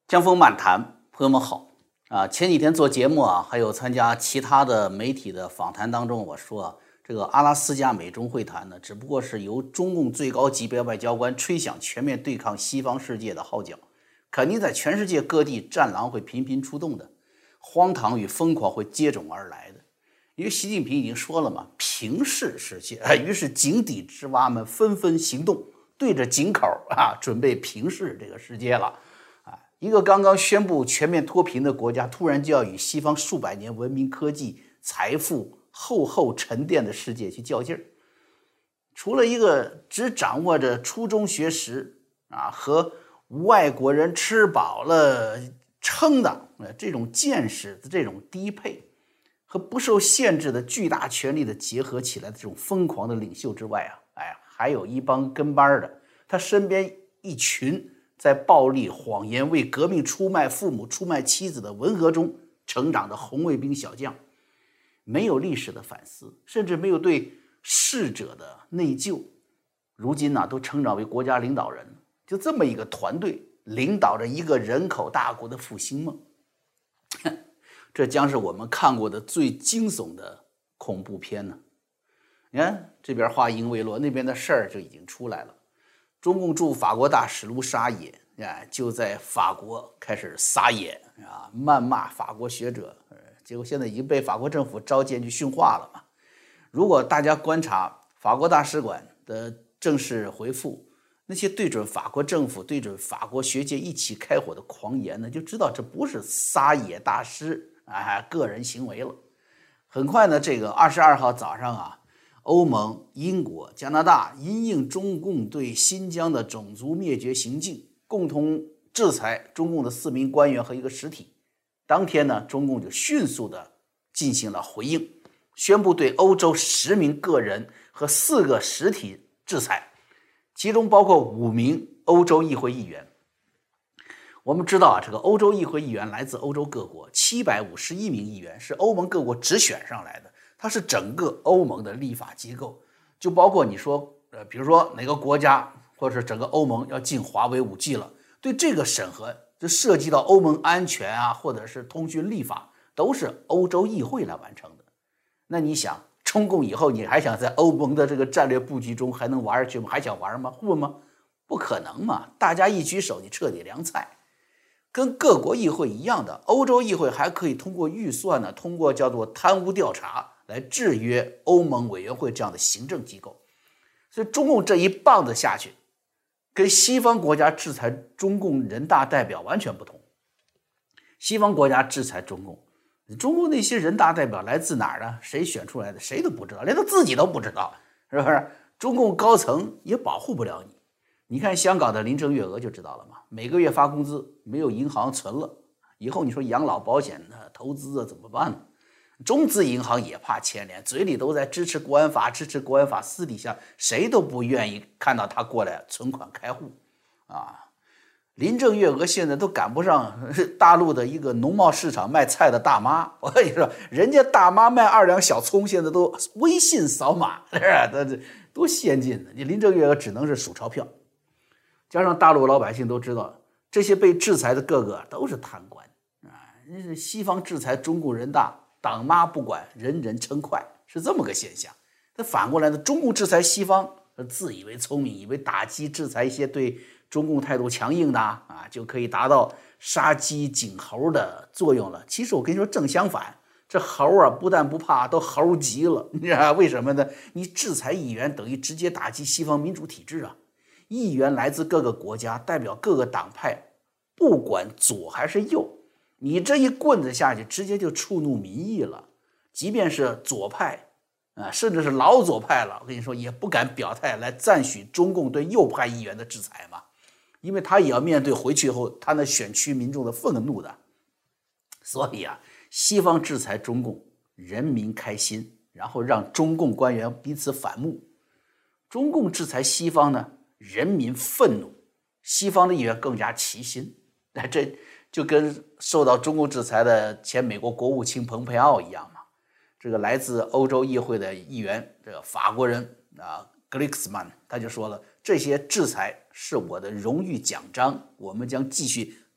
江峰漫谈，朋友们好啊！前几天做节目还有参加其他的媒体的访谈当中，我说这个阿拉斯加美中会谈呢，只不过是由中共最高级别外交官吹响全面对抗西方世界的号角，肯定在全世界各地战狼会频频出动的，荒唐与疯狂会接踵而来的。因为习近平已经说了嘛，平视世界，于是井底之蛙们纷纷行动，对着井口准备平视这个世界了。一个刚刚宣布全面脱贫的国家，突然就要与西方数百年文明、科技、财富厚厚沉淀的世界去较劲儿。除了一个只掌握着初中学识和外国人吃饱了撑的这种见识的这种低配，和不受限制的巨大权力的结合起来的这种疯狂的领袖之外还有一帮跟班的，他身边一群在暴力、谎言、为革命出卖父母、出卖妻子的文革中成长的红卫兵小将，没有历史的反思，甚至没有对逝者的内疚，如今都成长为国家领导人。就这么一个团队领导着一个人口大国的复兴梦，这将是我们看过的最惊悚的恐怖片呢。你看这边话音未落，那边的事儿就已经出来了。中共驻法国大使卢沙野就在法国开始撒野谩骂法国学者，结果现在已经被法国政府召见去训话了嘛。如果大家观察法国大使馆的正式回复，那些对准法国政府、对准法国学界一起开火的狂言呢，就知道这不是撒野大师个人行为了。很快呢，这个22号早上欧盟、英国、加拿大因应中共对新疆的种族灭绝行径，共同制裁中共的4名官员和一个实体。当天呢，中共就迅速的进行了回应，宣布对欧洲10名个人和4个实体制裁，其中包括5名欧洲议会议员。我们知道这个欧洲议会议员来自欧洲各国，751名议员是欧盟各国直选上来的。它是整个欧盟的立法机构，就包括你说比如说哪个国家或者是整个欧盟要进华为5G 了，对这个审核就涉及到欧盟安全或者是通讯立法，都是欧洲议会来完成的。那你想，中共以后你还想在欧盟的这个战略布局中还能玩下去吗？还想玩吗？混吗？不可能嘛！大家一举手，你彻底凉菜。跟各国议会一样的，欧洲议会还可以通过预算呢，通过叫做贪污调查来制约欧盟委员会这样的行政机构。所以中共这一棒子下去，跟西方国家制裁中共人大代表完全不同。西方国家制裁中共，中共那些人大代表来自哪儿呢？谁选出来的？谁都不知道，连他自己都不知道，是不是？中共高层也保护不了你。你看香港的林郑月娥就知道了嘛，每个月发工资，没有银行存了，以后你说养老保险投资怎么办呢？中资银行也怕牵连，嘴里都在支持国安法，支持国安法，私底下谁都不愿意看到他过来存款开户林郑月娥现在都赶不上大陆的一个农贸市场卖菜的大妈，我跟你说，人家大妈卖2两小葱，现在都微信扫码，是吧？多先进的，你林郑月娥只能是数钞票。加上大陆老百姓都知道，这些被制裁的个个都是贪官西方制裁中共人大，党妈不管，人人称快，是这么个现象。但反过来呢，中共制裁西方，自以为聪明，以为打击制裁一些对中共态度强硬的就可以达到杀鸡儆猴的作用了。其实我跟你说正相反，这猴不但不怕，都猴急了。你知道为什么呢？你制裁议员等于直接打击西方民主体制议员来自各个国家，代表各个党派，不管左还是右，你这一棍子下去，直接就触怒民意了。即便是左派甚至是老左派了，我跟你说也不敢表态来赞许中共对右派议员的制裁嘛，因为他也要面对回去后他那选区民众的愤怒的。所以西方制裁中共，人民开心，然后让中共官员彼此反目；中共制裁西方呢，人民愤怒，西方的议员更加齐心。这就跟受到中共制裁的前美国国务卿蓬佩奥一样嘛。这个来自欧洲议会的议员，这个法国人格里克斯曼他就说了，这些制裁是我的荣誉奖章，我们将继续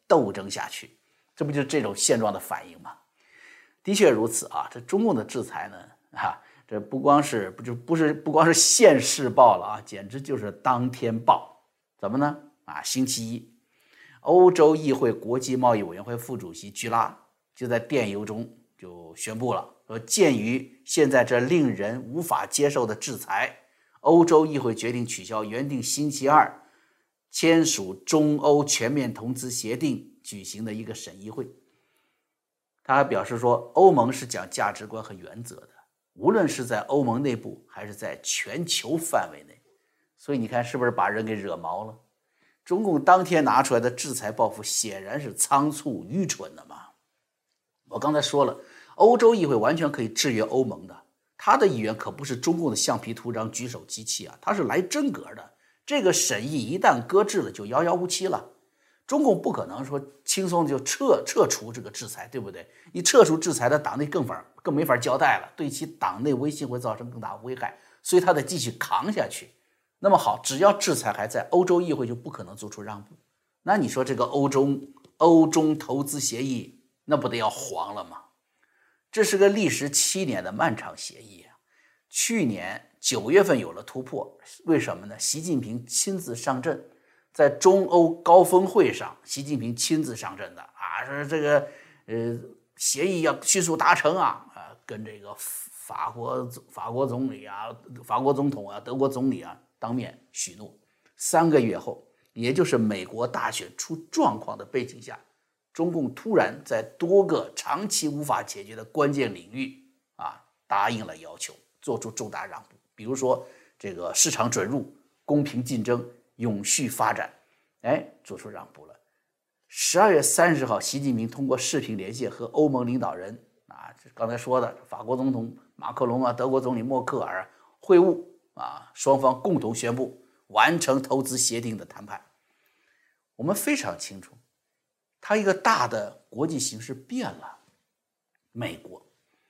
斗争下去，这不就是这种现状的反应吗？的确如此啊，这中共的制裁呢，这不光是现世报了啊，简直就是当天报。怎么呢？星期一，欧洲议会国际贸易委员会副主席居拉就在电邮中就宣布了，说鉴于现在这令人无法接受的制裁，欧洲议会决定取消原定星期二签署中欧全面投资协定举行的一个审议会。他还表示说，欧盟是讲价值观和原则的，无论是在欧盟内部还是在全球范围内。所以你看是不是把人给惹毛了？中共当天拿出来的制裁报复显然是仓促愚蠢的嘛。我刚才说了，欧洲议会完全可以制约欧盟的，他的议员可不是中共的橡皮图章举手机器啊，他是来真格的。这个审议一旦搁置了，就遥遥无期了。中共不可能说轻松就撤除这个制裁，对不对？你撤除制裁的党内更没法交代了，对其党内威信会造成更大危害，所以他得继续扛下去。那么好，只要制裁还在，欧洲议会就不可能做出让步。那你说这个欧中投资协议，那不得要黄了吗？这是个历时7年的漫长协议啊。去年9月份有了突破，为什么呢？习近平亲自上阵，在中欧高峰会上，习近平亲自上阵的说这个协议要迅速达成跟这个法国总理法国总统德国总理当面许诺。3个月后，也就是美国大选出状况的背景下，中共突然在多个长期无法解决的关键领域答应了要求，做出重大让步。比如说这个市场准入、公平竞争、永续发展，做出让步了。12月30号，习近平通过视频连线和欧盟领导人刚才说的法国总统马克龙德国总理默克尔会晤双方共同宣布完成投资协定的谈判。我们非常清楚，它一个大的国际形势变了。美国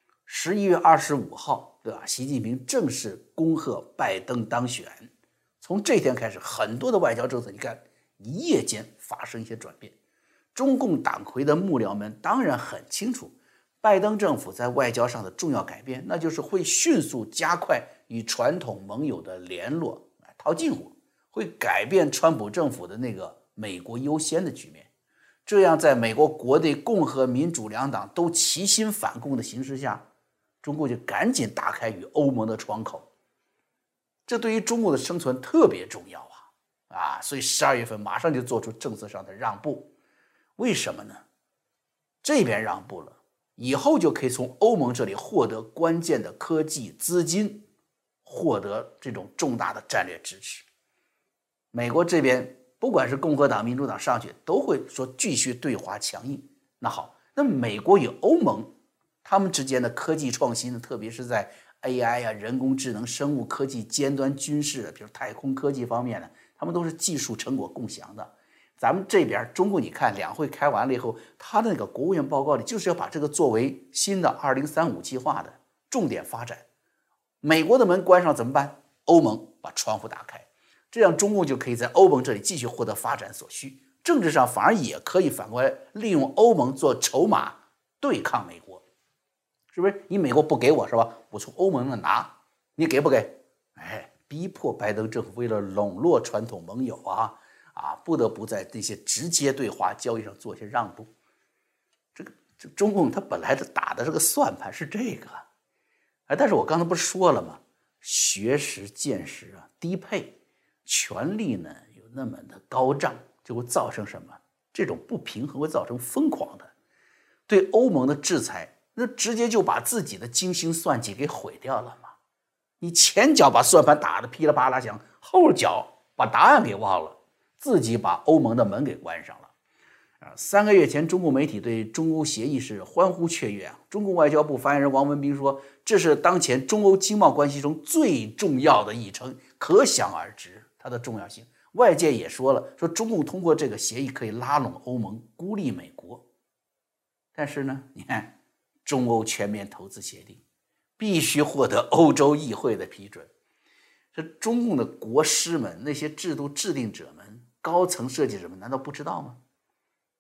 11月25号，对吧？习近平正式恭贺拜登当选。从这天开始，很多的外交政策，你看一夜间发生一些转变。中共党魁的幕僚们当然很清楚，拜登政府在外交上的重要改变，那就是会迅速加快与传统盟友的联络，套近乎，会改变川普政府的那个美国优先的局面。这样在美国国内共和民主两党都齐心反共的形势下，中国就赶紧打开与欧盟的窗口。这对于中国的生存特别重要所以12月份马上就做出政策上的让步。为什么呢？这边让步了，以后就可以从欧盟这里获得关键的科技资金，获得这种重大的战略支持。美国这边不管是共和党、民主党上去，都会说继续对华强硬。那好，那美国与欧盟他们之间的科技创新，特别是在 AI 人工智能、生物科技、尖端军事，比如太空科技方面呢，他们都是技术成果共享的。咱们这边中国，你看两会开完了以后，他的那个国务院报告里就是要把这个作为新的2035计划的重点发展。美国的门关上怎么办？欧盟把窗户打开，这样中共就可以在欧盟这里继续获得发展所需。政治上反而也可以反过来利用欧盟做筹码对抗美国，是不是？你美国不给我是吧？我从欧盟那拿，你给不给？逼迫拜登政府为了笼络传统盟友不得不在这些直接对华交易上做一些让步。这中共他本来打的这个算盘是这个，但是我刚才不是说了吗？学识见识低配，权力呢有那么的高涨，就会造成什么？这种不平衡会造成疯狂的对欧盟的制裁，那直接就把自己的精心算计给毁掉了嘛。你前脚把算盘打得噼里啪啦响，后脚把答案给忘了，自己把欧盟的门给关上了。3个月前，中共媒体对中欧协议是欢呼雀跃中共外交部发言人王文斌说，这是当前中欧经贸关系中最重要的议程，可想而知它的重要性。外界也说了，说中共通过这个协议可以拉拢欧盟，孤立美国。但是呢，你看中欧全面投资协定必须获得欧洲议会的批准。这中共的国师们，那些制度制定者们、高层设计者们难道不知道吗？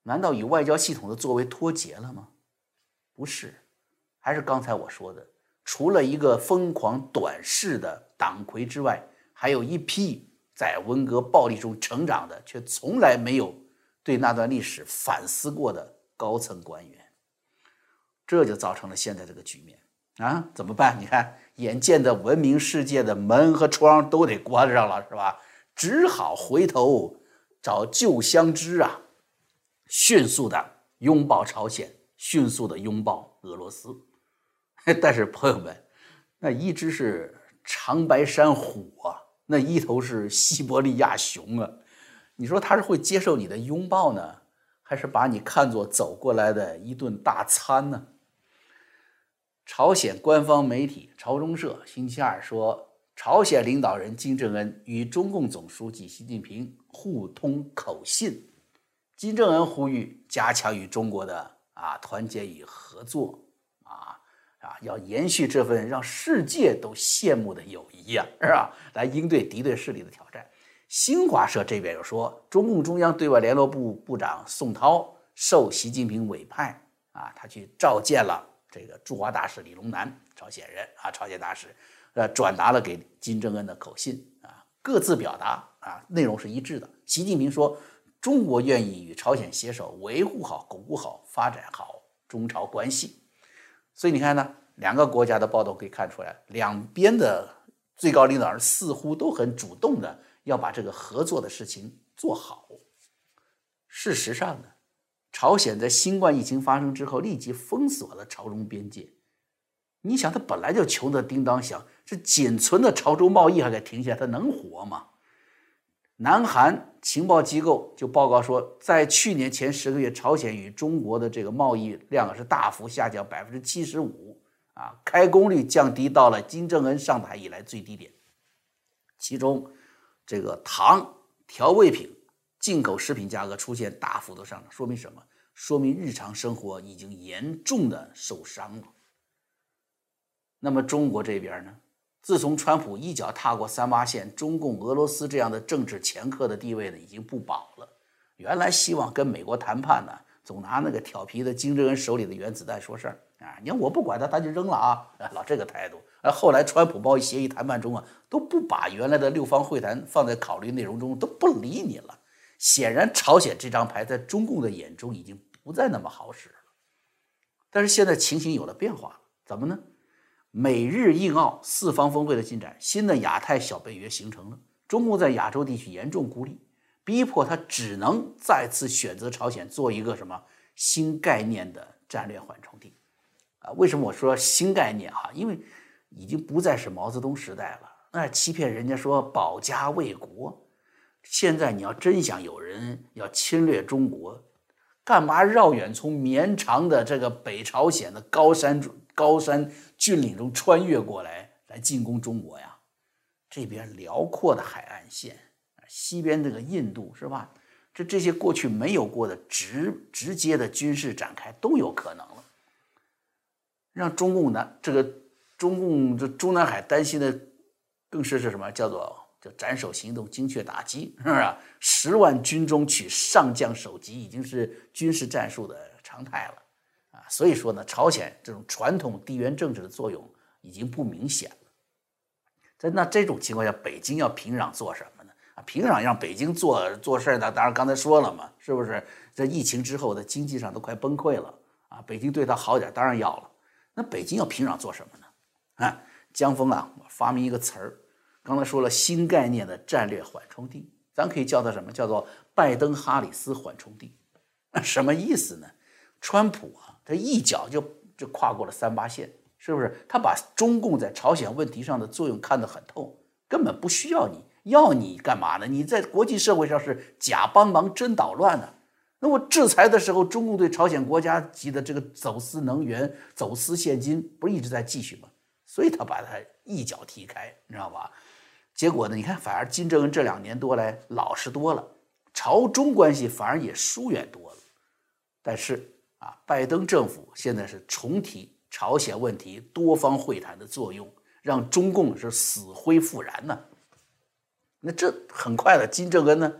难道与外交系统的作为脱节了吗？不是，还是刚才我说的，除了一个疯狂短视的党魁之外，还有一批在文革暴力中成长的，却从来没有对那段历史反思过的高层官员。这就造成了现在这个局面啊！怎么办？你看，眼见的文明世界的门和窗都得关上了，是吧？只好回头找旧相知啊，迅速的拥抱朝鲜，迅速的拥抱俄罗斯。但是朋友们，那一只是长白山虎啊，那一头是西伯利亚熊啊，你说他是会接受你的拥抱呢，还是把你看作走过来的一顿大餐呢？朝鲜官方媒体朝中社星期二说，朝鲜领导人金正恩与中共总书记习近平互通口信，金正恩呼吁加强与中国的团结与合作要延续这份让世界都羡慕的友谊啊，是吧？来应对敌对势力的挑战。新华社这边又说，中共中央对外联络部部长宋涛受习近平委派他去召见了这个驻华大使李龙南，朝鲜人朝鲜大使，转达了给金正恩的口信各自表达内容是一致的。习近平说，中国愿意与朝鲜携手，维护好、巩固好、发展好中朝关系。所以你看呢，两个国家的报道可以看出来，两边的最高领导人似乎都很主动的要把这个合作的事情做好。事实上呢，朝鲜在新冠疫情发生之后立即封锁了朝中边界。你想，他本来就穷得叮当响，这仅存的朝中贸易还给停下，他能活吗？南韩情报机构就报告说，在去年前10个月，朝鲜与中国的这个贸易量是大幅下降75%开工率降低到了金正恩上台以来最低点。其中这个糖、调味品、进口食品价格出现大幅度上涨，说明什么？说明日常生活已经严重的受伤了。那么中国这边呢？自从川普一脚踏过38线，中共、俄罗斯这样的政治掮客的地位呢，已经不保了。原来希望跟美国谈判呢，总拿那个调皮的金正恩手里的原子弹说事儿你看我不管他，他就扔了老这个态度。后来川普贸易协议谈判中都不把原来的6方会谈放在考虑内容中，都不理你了。显然，朝鲜这张牌在中共的眼中已经不再那么好使了。但是现在情形有了变化了，怎么呢？美日印澳4方峰会的进展，新的亚太小北约形成了。中共在亚洲地区严重孤立，逼迫他只能再次选择朝鲜做一个什么新概念的战略缓冲地为什么我说新概念因为已经不再是毛泽东时代了，那欺骗人家说保家卫国。现在你要真想有人要侵略中国，干嘛绕远从绵长的这个北朝鲜的高山峻岭中穿越过来进攻中国呀？这边辽阔的海岸线，西边这个印度是吧？这些过去没有过的直接的军事展开都有可能了，让中共这中南海担心的更是什么？叫斩首行动精确打击，是不是？10万军中取上将首级已经是军事战术的常态了所以说呢，朝鲜这种传统地缘政治的作用已经不明显了。那这种情况下，北京要平壤做什么呢？平壤让北京做事呢，当然刚才说了嘛，是不是？在疫情之后的经济上都快崩溃了北京对他好点，当然要了。那北京要平壤做什么呢？江峰我发明一个词儿，刚才说了新概念的战略缓冲地，咱可以叫它什么？叫做拜登哈里斯缓冲地。什么意思呢？川普他一脚就跨过了38线，是不是？他把中共在朝鲜问题上的作用看得很透，根本不需要你，要你干嘛呢？你在国际社会上是假帮忙真捣乱呢。那我制裁的时候，中共对朝鲜国家级的这个走私能源、走私现金，不是一直在继续吗？所以他把他一脚踢开，你知道吧？结果呢，你看，反而金正恩这2年多来老实多了，朝中关系反而也疏远多了。但是拜登政府现在是重提朝鲜问题多方会谈的作用，让中共是死灰复燃呢。那这很快的，金正恩呢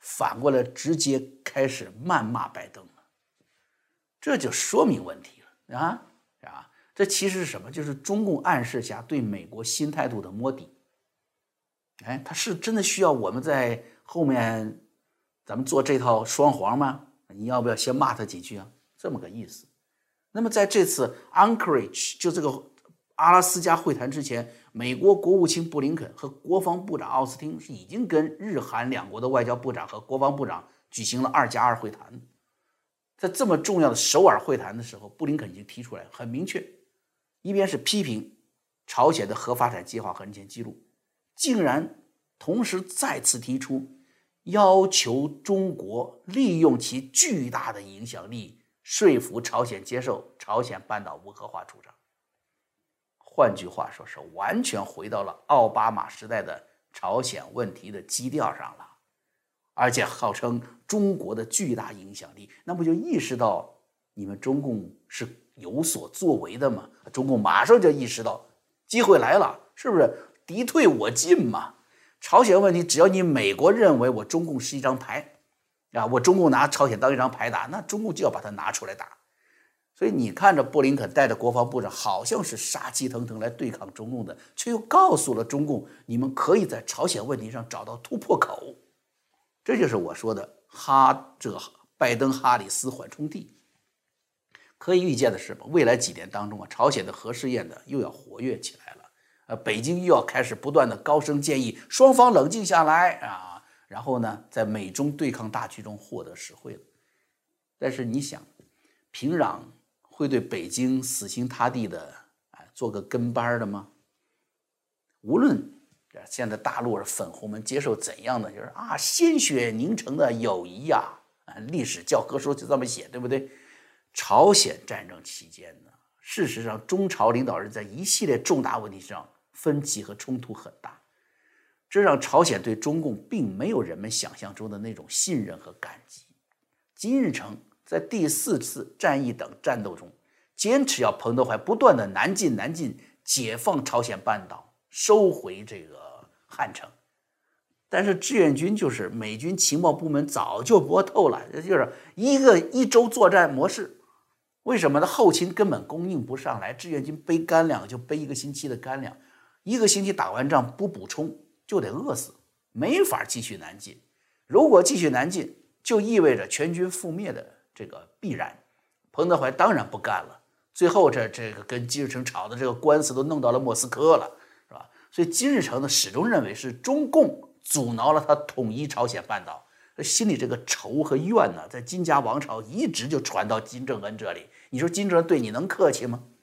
反过来直接开始谩骂拜登了，这就说明问题了啊！这其实是什么？就是中共暗示下对美国新态度的摸底。哎，他是真的需要我们在后面咱们做这套双簧吗？你要不要先骂他几句啊？这么个意思。那么在这次 Anchorage 就这个阿拉斯加会谈之前，美国国务卿布林肯和国防部长奥斯汀是已经跟日韩两国的外交部长和国防部长举行了2+2会谈。在这么重要的首尔会谈的时候，布林肯已经提出来很明确，一边是批评朝鲜的核发展计划和人权记录，竟然同时再次提出要求中国利用其巨大的影响力说服朝鲜接受朝鲜半岛无核化主张。换句话说，是完全回到了奥巴马时代的朝鲜问题的基调上了，而且号称中国的巨大影响力，那不就意识到你们中共是有所作为的吗？中共马上就意识到机会来了，是不是敌退我进嘛？朝鲜问题，只要你美国认为我中共是一张牌啊，我中共拿朝鲜当一张牌打，那中共就要把它拿出来打。所以你看着布林肯带着国防部长好像是杀气腾腾来对抗中共的，却又告诉了中共，你们可以在朝鲜问题上找到突破口。这就是我说的这个拜登哈里斯缓冲地。可以预见的是，未来几年当中朝鲜的核试验呢又要活跃起来了。北京又要开始不断的高声建议双方冷静下来啊，然后呢，在美中对抗大局中获得实惠了。但是你想，平壤会对北京死心塌地的做个跟班的吗？无论现在大陆是粉红们接受怎样的，就是鲜血凝成的友谊呀，历史教科书就这么写，对不对？朝鲜战争期间呢，事实上中朝领导人在一系列重大问题上分歧和冲突很大，这让朝鲜对中共并没有人们想象中的那种信任和感激。金日成在第4次战役等战斗中，坚持要彭德怀不断的南进，解放朝鲜半岛，收回这个汉城。但是志愿军就是美军情报部门早就摸透了，就是一周作战模式。为什么呢？后勤根本供应不上来，志愿军背干粮就背1个星期的干粮，1个星期打完仗不补充就得饿死，没法继续南进。如果继续南进，就意味着全军覆灭的这个必然。彭德怀当然不干了，最后这个跟金日成吵的这个官司都弄到了莫斯科了，是吧？所以金日成呢始终认为是中共阻挠了他统一朝鲜半岛。心里这个仇和怨呢，在金家王朝一直就传到金正恩这里。你说金正恩对你能客气吗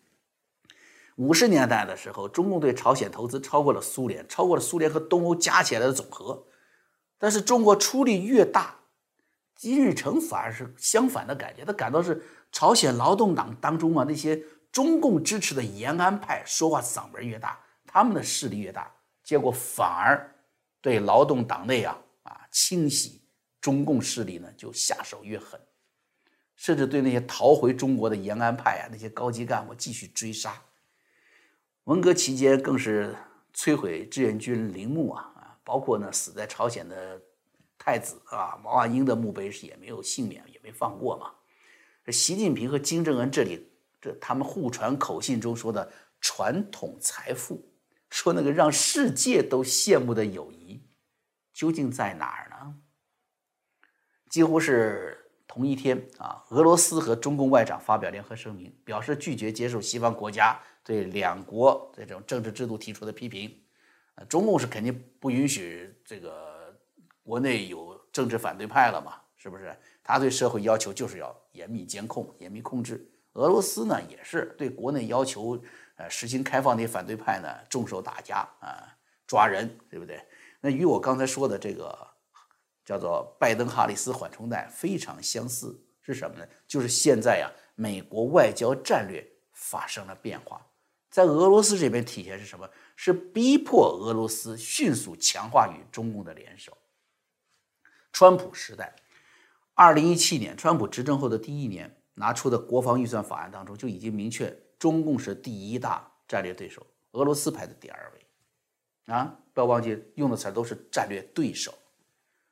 ？50年代的时候，中共对朝鲜投资超过了苏联，超过了苏联和东欧加起来的总和。但是中国出力越大，金日成反而是相反的感觉，他感到是朝鲜劳动党当中那些中共支持的延安派说话嗓门越大，他们的势力越大，结果反而对劳动党内清洗中共势力呢就下手越狠，甚至对那些逃回中国的延安派那些高级干部继续追杀。文革期间更是摧毁志愿军陵墓包括呢死在朝鲜的太子毛岸英的墓碑也没有幸免，也没放过嘛。这习近平和金正恩他们互传口信中说的传统财富，说那个让世界都羡慕的友谊究竟在哪儿呢？几乎是同一天俄罗斯和中共外长发表联合声明，表示拒绝接受西方国家对两国这种政治制度提出的批评。中共是肯定不允许这个国内有政治反对派了嘛，是不是？他对社会要求就是要严密监控、严密控制。俄罗斯呢也是对国内要求实行开放的反对派呢重手打压抓人，对不对？那与我刚才说的这个叫做拜登哈里斯缓冲带非常相似，是什么呢？就是现在美国外交战略发生了变化，在俄罗斯这边体现是什么？是逼迫俄罗斯迅速强化与中共的联手。川普时代，2017年川普执政后的第1年拿出的国防预算法案当中就已经明确，中共是第1大战略对手，俄罗斯排在第2位不要忘记用的词都是战略对手。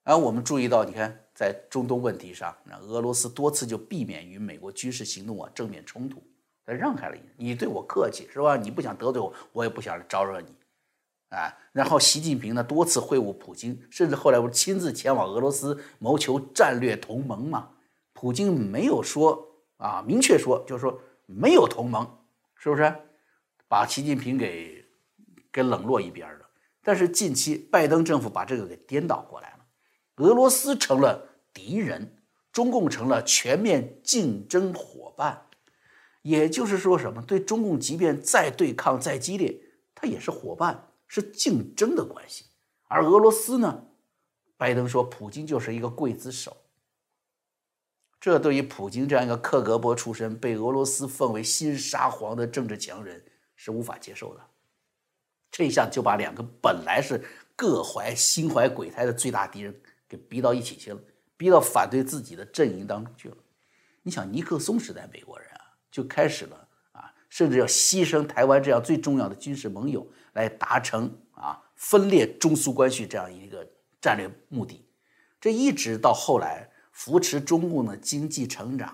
而我们注意到，你看在中东问题上，俄罗斯多次就避免与美国军事行动正面冲突，他让开了你对我客气是吧？你不想得罪我，我也不想招惹你。然后习近平呢多次会晤普京，甚至后来不是亲自前往俄罗斯谋求战略同盟嘛？普京没有说明确说，就是说没有同盟，是不是？把习近平给冷落一边了。但是近期拜登政府把这个给颠倒过来了，俄罗斯成了敌人，中共成了全面竞争伙伴。也就是说什么？对中共即便再对抗再激烈，它也是伙伴。是竞争的关系，而俄罗斯呢？拜登说，普京就是一个刽子手。这对于普京这样一个克格勃出身、被俄罗斯奉为新沙皇的政治强人是无法接受的。这一下就把两个本来是各怀心怀鬼胎的最大敌人给逼到一起去了，逼到反对自己的阵营当中去了。你想，尼克松时代美国人就开始了甚至要牺牲台湾这样最重要的军事盟友，来达成分裂中苏关系这样一个战略目的。这一直到后来扶持中共的经济成长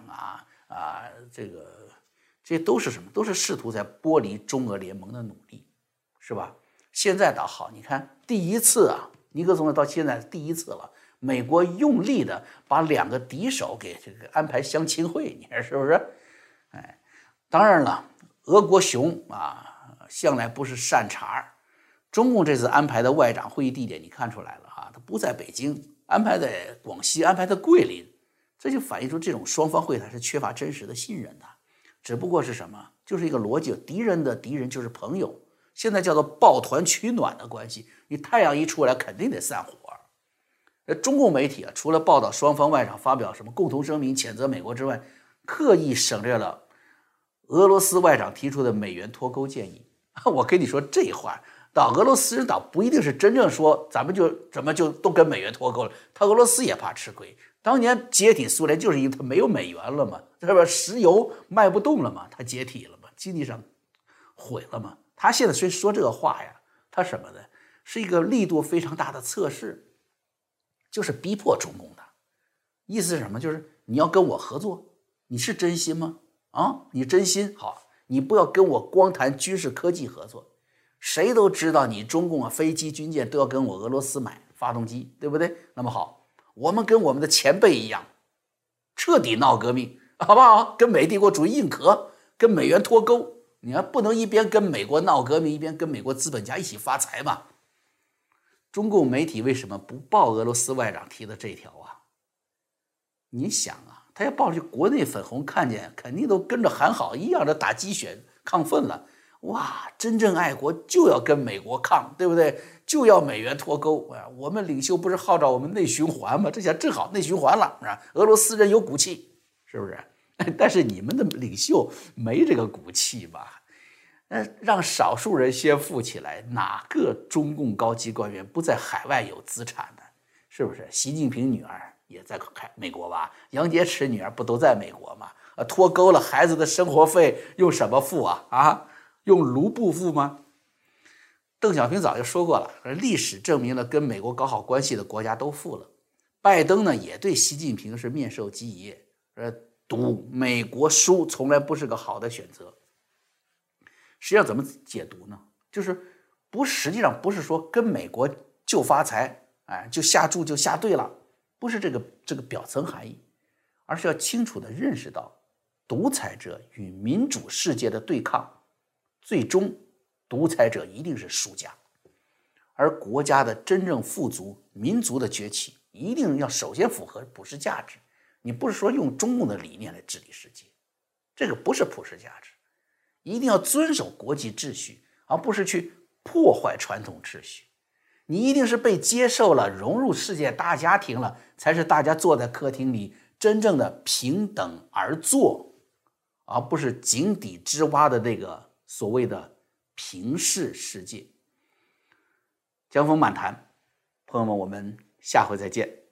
这都是什么？都是试图在剥离中俄联盟的努力，是吧？现在倒好，你看第一次尼克松到现在第一次了，美国用力的把两个敌手给安排相亲会，你看是不是？当然了。俄国熊向来不是善茬。中共这次安排的外长会议地点你看出来了它不在北京，安排在广西，安排在桂林，这就反映出这种双方会谈是缺乏真实的信任的。只不过是什么？就是一个逻辑，敌人的敌人就是朋友，现在叫做抱团取暖的关系。你太阳一出来，肯定得散伙。中共媒体除了报道双方外长发表什么共同声明谴责美国之外，刻意省略了俄罗斯外长提出的美元脱钩建议。我跟你说这话，到俄罗斯人倒不一定是真正说咱们怎么就都跟美元脱钩了，他俄罗斯也怕吃亏。当年解体苏联就是因为他没有美元了嘛，是吧？石油卖不动了嘛，他解体了嘛，经济上毁了嘛。他现在虽说这个话呀，他什么呢？是一个力度非常大的测试，就是逼迫中共的。意思是什么？就是你要跟我合作，你是真心吗？你真心好，你不要跟我光谈军事科技合作。谁都知道你中共飞机军舰都要跟我俄罗斯买发动机，对不对？那么好，我们跟我们的前辈一样，彻底闹革命，好不好？跟美帝国主义硬壳，跟美元脱钩。你还不能一边跟美国闹革命，一边跟美国资本家一起发财嘛？中共媒体为什么不报俄罗斯外长提的这条你想他要报去，国内粉红看见肯定都跟着喊好一样的打鸡血亢奋了。哇，真正爱国就要跟美国抗，对不对？就要美元脱钩。我们领袖不是号召我们内循环吗？这下正好内循环了，俄罗斯人有骨气，是不是？但是你们的领袖没这个骨气吧？让少数人先富起来，哪个中共高级官员不在海外有资产的？是不是？习近平女儿也在美国吧？杨洁篪女儿不都在美国吗？脱钩了，孩子的生活费用什么付用卢布付吗？邓小平早就说过了，历史证明了跟美国搞好关系的国家都富了。拜登呢也对习近平是面授机宜，赌美国输从来不是个好的选择。实际上怎么解读呢？就是实际上不是说跟美国就发财，就下注就下对了，不是这个表层含义，而是要清楚地认识到独裁者与民主世界的对抗，最终独裁者一定是输家，而国家的真正富足，民族的崛起一定要首先符合普世价值。你不是说用中共的理念来治理世界，这个不是普世价值，一定要遵守国际秩序，而不是去破坏传统秩序。你一定是被接受了，融入世界大家庭了，才是大家坐在客厅里真正的平等而坐，而不是井底之蛙的那个所谓的平视世界。江峰漫谈，朋友们，我们下回再见。